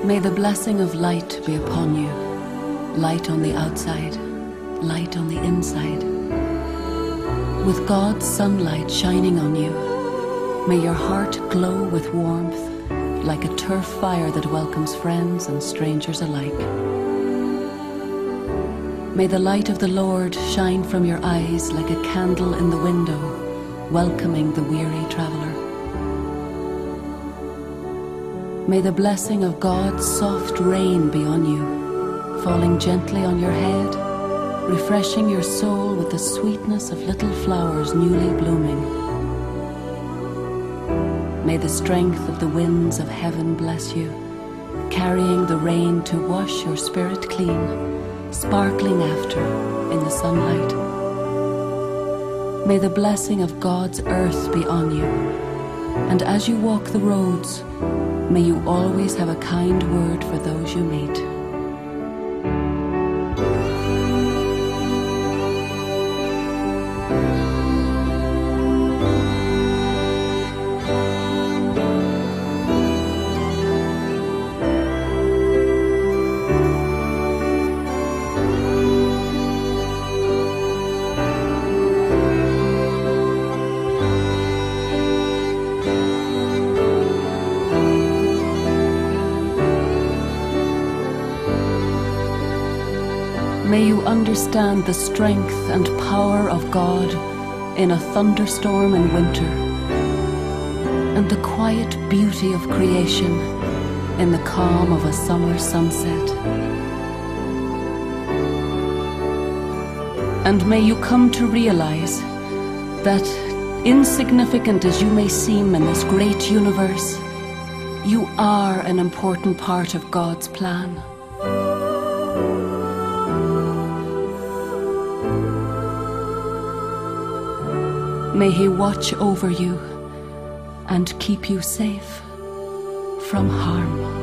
May the blessing of light be upon you, light on the outside, light on the inside. With God's sunlight shining on you, may your heart glow with warmth, like a turf fire that welcomes friends and strangers alike. May the light of the Lord shine from your eyes like a candle in the window, welcoming the weary traveler. May the blessing of God's soft rain be on you, falling gently on your head, refreshing your soul with the sweetness of little flowers newly blooming. May the strength of the winds of heaven bless you, carrying the rain to wash your spirit clean, sparkling after in the sunlight. May the blessing of God's earth be on you, and as you walk the roads, may you always have a kind word for those you meet. May you understand the strength and power of God in a thunderstorm in winter, and the quiet beauty of creation in the calm of a summer sunset. And may you come to realize that, insignificant as you may seem in this great universe, you are an important part of God's plan. May He watch over you and keep you safe from harm.